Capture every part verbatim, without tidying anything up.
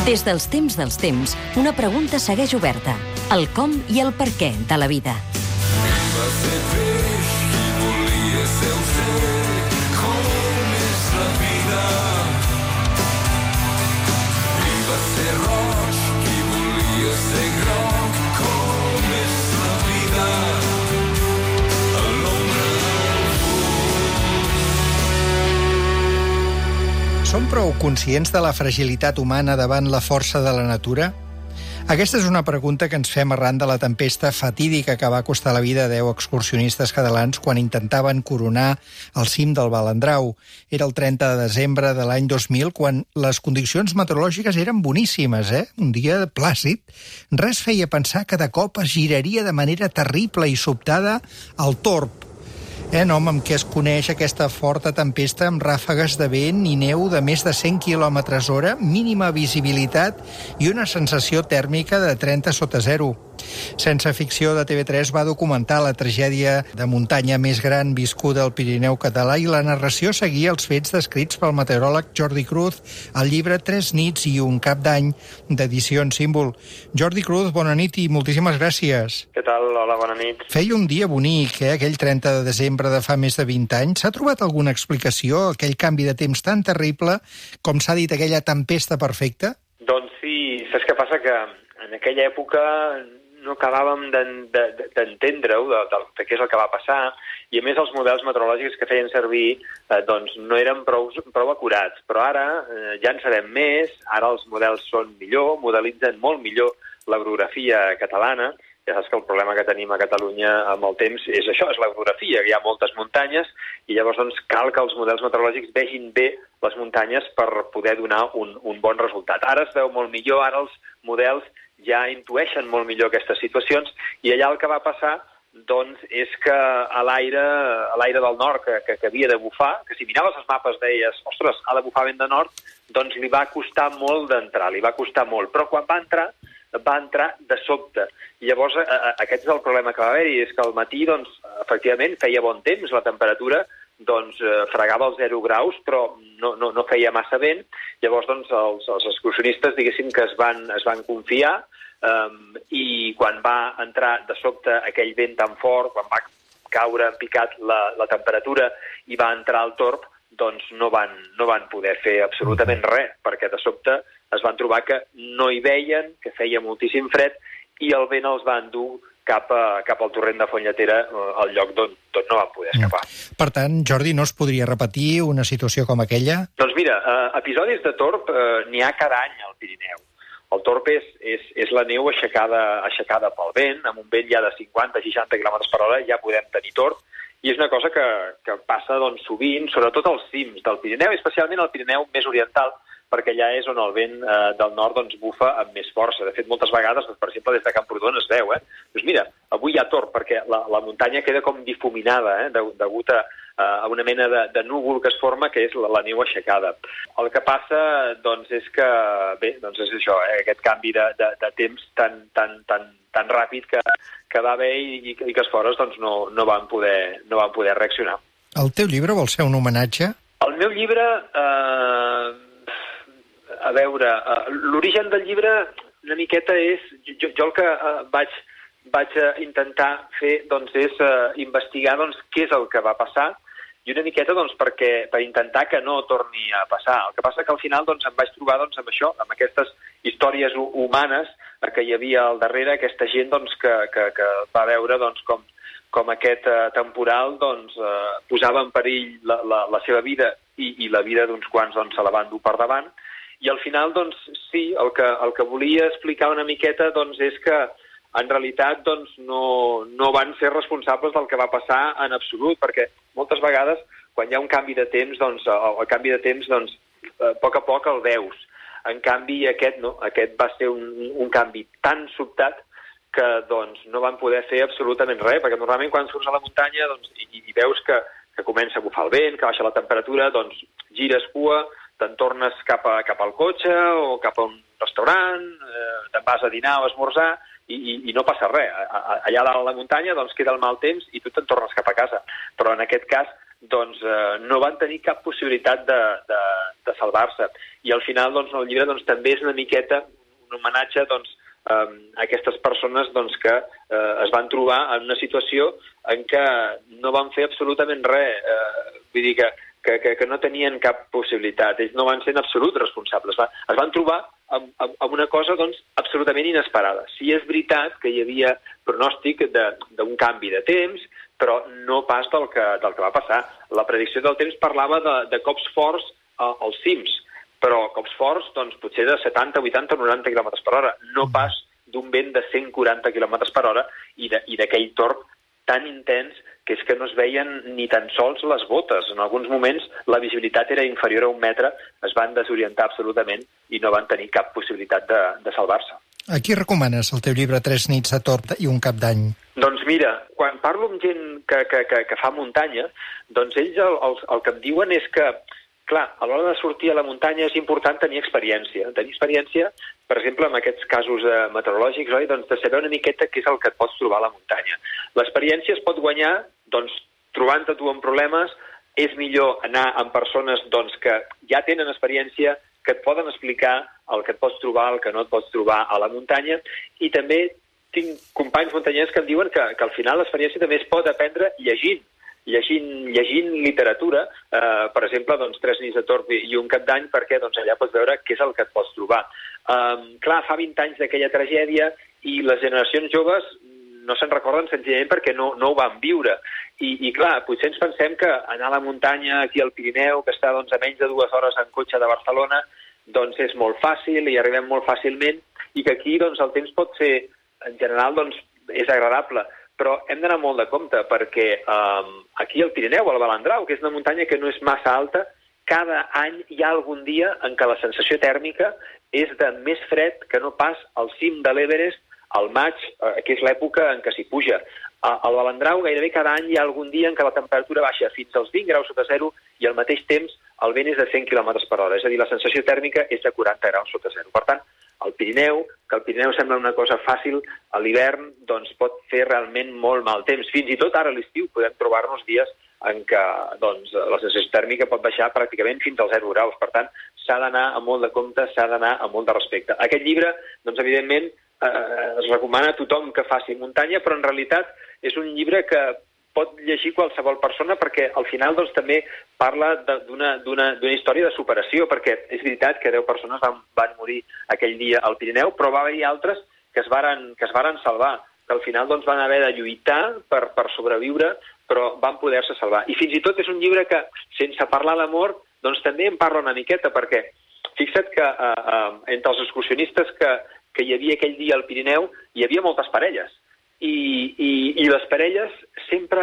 Des dels temps dels temps, una pregunta segueix oberta. El com i el per què de la vida. Va ser peix qui volia ser ocell, com és la vida. I va ser roig qui volia ser groc, com és la vida. A l'ombra del fum. Som prou conscients de la fragilitat humana davant la força de la natura? Aquesta és una pregunta que ens fem arran de la tempesta fatídica que va costar la vida a deu excursionistes catalans quan intentaven coronar el cim del Balandrau. Era el trenta de desembre de l'any dos mil, quan les condicions meteorològiques eren boníssimes, eh? Un dia plàcid. Res feia pensar que de cop es giraria de manera terrible i sobtada el Torb, Eh, nom amb què es coneix aquesta forta tempesta amb ràfegues de vent i neu de més de cent quilòmetres hora, mínima visibilitat i una sensació tèrmica de trenta sota zero. Sense Ficció de T V tres va documentar la tragèdia de muntanya més gran viscuda al Pirineu català i la narració seguia els fets descrits pel meteoròleg Jordi Cruz al llibre Tres nits i un cap d'any d'Edicions Símbol. Jordi Cruz, bona nit i moltíssimes gràcies. Què tal? Hola, bona nit. Feia un dia bonic, eh? Aquell trenta de desembre de fa més de vint anys. S'ha trobat alguna explicació a aquell canvi de temps tan terrible com s'ha dit aquella tempesta perfecta? Doncs sí, saps què passa? Que en aquella època no acabàvem d'entendre-ho, de, de, de què és el que va passar, i a més els models meteorològics que feien servir eh, doncs no eren prou, prou acurats. Però ara eh, ja en sabem més, ara els models són millor, modelitzen molt millor l'orografia catalana. Ja saps que el problema que tenim a Catalunya amb el temps és això, és l'orografia, que hi ha moltes muntanyes, i llavors doncs, cal que els models meteorològics vegin bé les muntanyes per poder donar un, un bon resultat. Ara es veu molt millor, ara els models ja intueixen molt millor aquestes situacions, i allà el que va passar doncs, és que a l'aire a l'aire del nord, que, que, que havia de bufar, que si miraves els mapes deies, ostres, ha de bufar vent de nord, doncs li va costar molt d'entrar, li va costar molt. Però quan va entrar, va entrar de sobte. I llavors a, a, aquest és el problema que va haver-hi, és que al matí, doncs, efectivament, feia bon temps, la temperatura doncs eh, fregava els zero graus, però no, no, no feia massa vent. Llavors, doncs, els, els excursionistes, diguéssim, que es van, es van confiar, um, i quan va entrar de sobte aquell vent tan fort, quan va caure en picat la, la temperatura i va entrar al Torb, doncs no van, no van poder fer absolutament res, perquè de sobte es van trobar que no hi veien, que feia moltíssim fred, i el vent els va endur cap, a, cap al torrent de Fontlletera, al lloc d'on no van poder escapar. Mm. Per tant, Jordi, no es podria repetir una situació com aquella? Doncs mira, eh, episodis de Torb eh, n'hi ha cada any al Pirineu. El Torb és, és, és la neu aixecada, aixecada pel vent, amb un vent ja de cinquanta a seixanta quilòmetres per hora ja podem tenir Torb, i és una cosa que, que passa doncs, sovint, sobretot als cims del Pirineu, especialment al Pirineu més oriental, perquè allà és on el vent eh, del nord doncs, bufa amb més força. De fet, moltes vegades, doncs, per exemple, des de Camprodon es veu, eh? Doncs mira, avui hi ha Torb, perquè la, la muntanya queda com difuminada, eh? De, degut a, a una mena de, de núvol que es forma, que és la, la neu aixecada. El que passa, doncs, és que, bé, doncs és això, eh? Aquest canvi de, de, de temps tan, tan, tan, tan ràpid que, que va haver i, i que els fores doncs, no, no, van poder, no van poder reaccionar. El teu llibre vol ser un homenatge? El meu llibre... Eh, A veure, uh, l'origen del llibre una miqueta és... Jo, jo el que uh, vaig, vaig uh, intentar fer doncs, és uh, investigar doncs, què és el que va passar i una miqueta doncs, perquè, per intentar que no torni a passar. El que passa que al final doncs, em vaig trobar doncs, amb això, amb aquestes històries humanes uh, que hi havia al darrere, aquesta gent doncs, que, que, que va veure doncs, com, com aquest uh, temporal doncs, uh, posava en perill la, la, la seva vida i, i la vida d'uns quants doncs, se la van dur per davant. I al final, doncs, sí, el que, el que volia explicar una miqueta doncs, és que, en realitat, doncs, no, no van ser responsables del que va passar en absolut, perquè moltes vegades, quan hi ha un canvi de temps, doncs, el, el canvi de temps, doncs, a poc a poc el veus. En canvi, aquest, no, aquest va ser un, un canvi tan sobtat que, doncs, no van poder fer absolutament res, perquè normalment quan surts a la muntanya doncs, i, i veus que, que comença a bufar el vent, que baixa la temperatura, doncs, gires cua, te'n tornes cap, a, cap al cotxe o cap a un restaurant, eh, te'n vas a dinar o a esmorzar i, i, i no passa res. A, a, allà dalt a la muntanya doncs, queda el mal temps i tu te'n tornes cap a casa. Però en aquest cas doncs eh, no van tenir cap possibilitat de, de, de salvar-se. I al final, doncs, el llibre doncs, també és una miqueta un homenatge doncs, a aquestes persones doncs, que eh, es van trobar en una situació en què no van fer absolutament res. Eh, vull dir que, que, que, que no tenien cap possibilitat. Ells no van ser en absolut responsables. Va, es van trobar amb, amb, amb una cosa doncs, absolutament inesperada. Sí, és veritat que hi havia pronòstic d'un canvi de temps, però no pas del que, del que va passar. La predicció del temps parlava de, de cops forts eh, als cims, però cops forts, doncs, potser de setanta, vuitanta, noranta quilòmetres per hora, no pas d'un vent de cent quaranta quilòmetres per hora i d'aquell torb tan intens que és que no es veien ni tan sols les botes. En alguns moments la visibilitat era inferior a un metre, es van desorientar absolutament i no van tenir cap possibilitat de, de salvar-se. A qui recomanes el teu llibre Tres nits de torb i un cap d'any? Doncs mira, quan parlo amb gent que, que, que, que fa muntanya, doncs ells el, el, el que em diuen és que, clar, a l'hora de sortir a la muntanya és important tenir experiència. Tenir experiència, per exemple, en aquests casos eh, meteorològics, oi? Doncs de saber una miqueta què és el que et pots trobar a la muntanya. L'experiència es pot guanyar, doncs, trobant-te tu amb problemes. És millor anar amb persones doncs, que ja tenen experiència, que et poden explicar el que et pots trobar, el que no et pots trobar a la muntanya. I també tinc companys muntanyers que em diuen que, que al final l'experiència també es pot aprendre llegint. Llegint, llegint literatura, eh, per exemple, doncs, Tres nits de torb i un cap d'any, perquè doncs, allà pots veure què és el que et pots trobar. Eh, clar, fa vint anys d'aquella tragèdia i les generacions joves no se'n recorden senzillament perquè no, no ho van viure. I, I clar, potser ens pensem que anar a la muntanya aquí al Pirineu, que està doncs, a menys de dues hores en cotxe de Barcelona, doncs és molt fàcil i arribem molt fàcilment i que aquí doncs, el temps pot ser, en general, doncs, és agradable. Però hem d'anar molt de compte perquè eh, aquí al Pirineu, al Balandrau, que és una muntanya que no és massa alta, cada any hi ha algun dia en què la sensació tèrmica és de més fred que no pas al cim de l'Everest al maig, eh, que és l'època en què s'hi puja. Al Balandrau gairebé cada any hi ha algun dia en què la temperatura baixa fins als vint graus sota zero i al mateix temps el vent és de cent quilòmetres per hora. És a dir, la sensació tèrmica és de quaranta graus sota zero. Per tant, el Pirineu, que el Pirineu sembla una cosa fàcil, a l'hivern doncs, pot fer realment molt mal temps. Fins i tot ara a l'estiu podem trobar-nos dies en què doncs, la sensació tèrmica pot baixar pràcticament fins als zero graus. Per tant, s'ha d'anar amb molt de compte, s'ha d'anar amb molt de respecte. Aquest llibre, doncs, evidentment, eh, es recomana a tothom que faci muntanya, però en realitat és un llibre que pot llegir qualsevol persona perquè al final doncs, també parla d'una història de superació, perquè és veritat que deu persones van, van morir aquell dia al Pirineu, però va haver-hi altres que es varen, que es varen salvar, que al final doncs, van haver de lluitar per, per sobreviure, però van poder-se salvar. I fins i tot és un llibre que, sense parlar d'amor, doncs també en parla una miqueta, perquè fixa't que eh, eh, entre els excursionistes que, que hi havia aquell dia al Pirineu hi havia moltes parelles. I, i, i les parelles sempre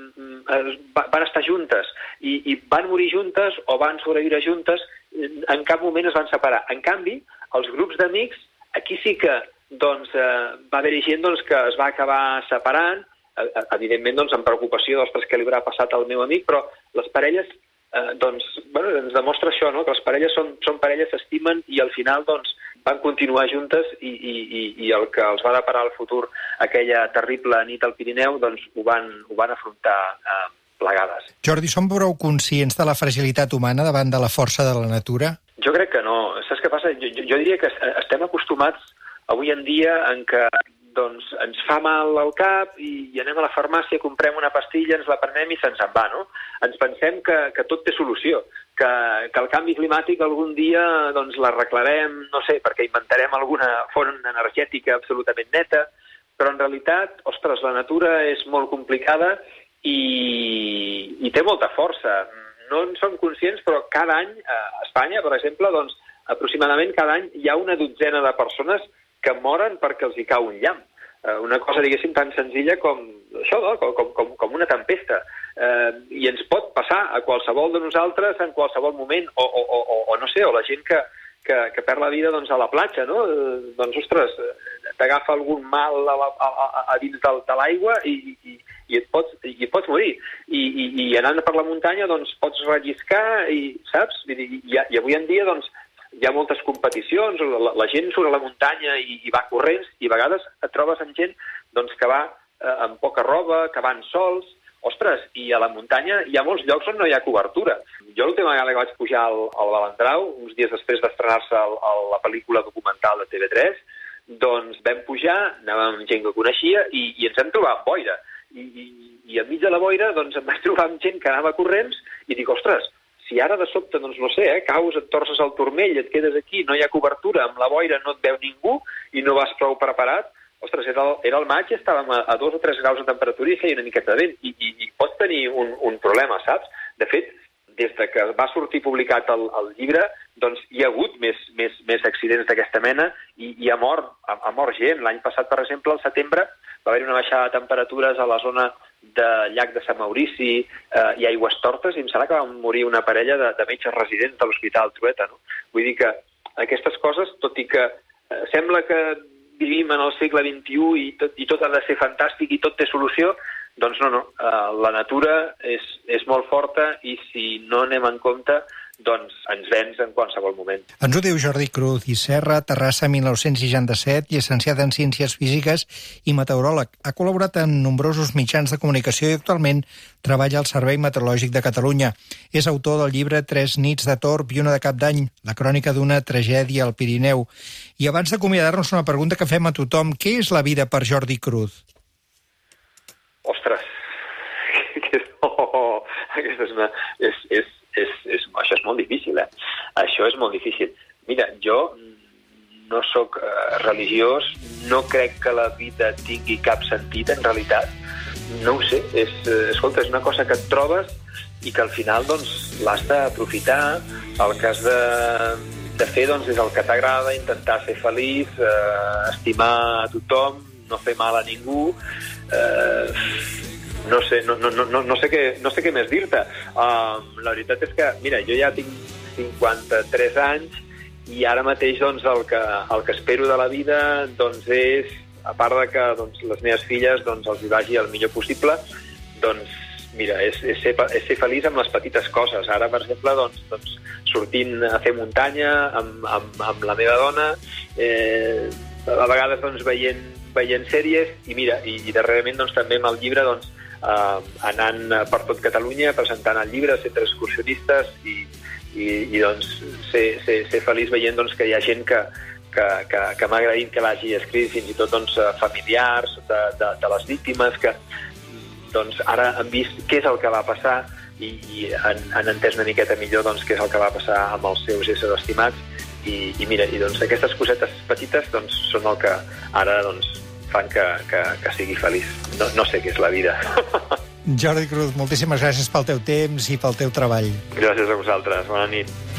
mm, van estar juntes i, i van morir juntes o van sobreviure juntes, en cap moment es van separar. En canvi, els grups d'amics, aquí sí que doncs, eh, va haver-hi gent doncs, que es va acabar separant, eh, evidentment doncs, amb preocupació d'ostres, què li haurà passat al meu amic, però les parelles eh, doncs, bueno, ens demostra això, no? Que les parelles són, són parelles, s'estimen i al final doncs, van continuar juntes i, i, i el que els va deparar al futur aquella terrible nit al Pirineu, doncs ho van, ho van afrontar eh, plegades. Jordi, som prou conscients de la fragilitat humana davant de la força de la natura? Jo crec que no. Saps què passa? Jo, jo diria que estem acostumats avui en dia en què doncs, ens fa mal al cap i, i anem a la farmàcia, comprem una pastilla, ens la prenem i se'ns en va, no? Ens pensem que, que tot té solució, que, que el canvi climàtic algun dia doncs, l'arreglarem, no sé, perquè inventarem alguna font energètica absolutament neta, però en realitat, ostres, la natura és molt complicada i, i té molta força. No en som conscients, però cada any a Espanya, per exemple, doncs, aproximadament cada any hi ha una dotzena de persones que moren perquè els hi cau un llamp. Eh, una cosa, diguéssim, tan senzilla com això, no? com, com, com una tempesta. Eh, I ens pot passar a qualsevol de nosaltres en qualsevol moment, o, o, o, o no sé, o la gent que, que, que perd la vida doncs, a la platja, no? Eh, doncs, ostres, t'agafa algun mal a, la, a, a dins de, de l'aigua i, i, i, et pots, i et pots morir. I, i, i anant per la muntanya doncs, pots relliscar, i, saps? I, i, i avui en dia, doncs, hi ha moltes competicions, la, la gent surt a la muntanya i, i va corrents, i a vegades et trobes amb gent doncs, que va eh, amb poca roba, que van sols, ostres, i a la muntanya hi ha molts llocs on no hi ha cobertura. Jo l'última vegada que vaig pujar al, al Balandrau, uns dies després d'estrenar-se el, el, la pel·lícula documental de T V tres, doncs vam pujar, anàvem amb gent que coneixia i, i ens vam trobar amb boira. I, i, i enmig de la boira doncs, em vaig trobar amb gent que anava corrents i dic, ostres, si ara de sobte, doncs no sé, eh, caus, et torces al turmell, et quedes aquí, no hi ha cobertura, amb la boira no et veu ningú i no vas prou preparat, ostres, era el, era el maig i estàvem a, a dos o tres graus de temperatura i feia una miqueta de vent. I, i, i pots tenir un, un problema, saps? De fet, des de que va sortir publicat el, el llibre, doncs hi ha hagut més, més, més accidents d'aquesta mena i, i ha mort, ha, ha mort gent. L'any passat, per exemple, al setembre, va haver una baixada de temperatures a la zona del llac de Sant Maurici eh, i aigües tortes, i em sembla que van morir una parella de, de metges residents de l'Hospital Trueta, no? Vull dir que aquestes coses, tot i que eh, sembla que vivim en el segle vint-i-u i tot, i tot ha de ser fantàstic i tot té solució, doncs no, no. Uh, la natura és, és molt forta i si no anem en compte, doncs ens venç en qualsevol moment. Ens ho diu Jordi Cruz i Serra, Terrassa mil nou-cents seixanta-set, llicenciat en Ciències Físiques i meteoròleg. Ha col·laborat en nombrosos mitjans de comunicació i actualment treballa al Servei Meteorològic de Catalunya. És autor del llibre Tres nits de Torb i una de Cap d'Any, la crònica d'una tragèdia al Pirineu. I abans d'acomiadar-nos, una pregunta que fem a tothom. Què és la vida per Jordi Cruz? Ostres, oh, aquesta és una... És, és, és, és, això és molt difícil, eh? Això és molt difícil. Mira, jo no sóc eh, religiós, no crec que la vida tingui cap sentit, en realitat. No ho sé, és, eh, escolta, és una cosa que et trobes i que al final, doncs, l'has d'aprofitar. El que has de, de fer, doncs, és el que t'agrada, intentar ser feliç, eh, estimar a tothom, no fer mal a ningú. Eh, no sé, no, no, no, no, sé què, no sé què més dir-te. Uh, la veritat és que, mira, jo ja tinc cinquanta-tres anys i ara mateix doncs, el, que, el que espero de la vida doncs, és, a part de que doncs, les meves filles doncs, els hi vagi el millor possible, doncs, mira, és, és, ser, és ser feliç amb les petites coses. Ara, per exemple, doncs, doncs, sortint a fer muntanya amb, amb, amb la meva dona, eh, a vegades doncs, veient, veient sèries, i mira, i, i darrerament doncs, també amb el llibre doncs, eh, anant per tot Catalunya, presentant el llibre, centres excursionistes, i, i, i doncs, ser, ser, ser feliç veient doncs, que hi ha gent que, que, que, que m'ha agraït que l'hagi escrit, fins i tot doncs, familiars de, de, de les víctimes, que doncs, ara han vist què és el que va passar i, i han, han entès una miqueta millor doncs, què és el que va passar amb els seus éssers estimats. I, i mira, i doncs aquestes cosetes petites doncs, són el que ara doncs, fan que, que, que sigui feliç. No, no sé què és la vida. Jordi Cruz, moltíssimes gràcies pel teu temps i pel teu treball. Gràcies a vosaltres. Bona nit.